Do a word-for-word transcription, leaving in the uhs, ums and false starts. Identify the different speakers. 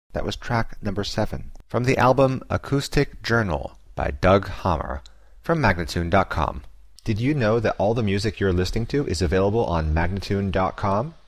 Speaker 1: That was track number seven from the album Acoustic Journal by Doug Hammer from Magnatune dot com. Did you know that all the music you're listening to is available on Magnatune dot com?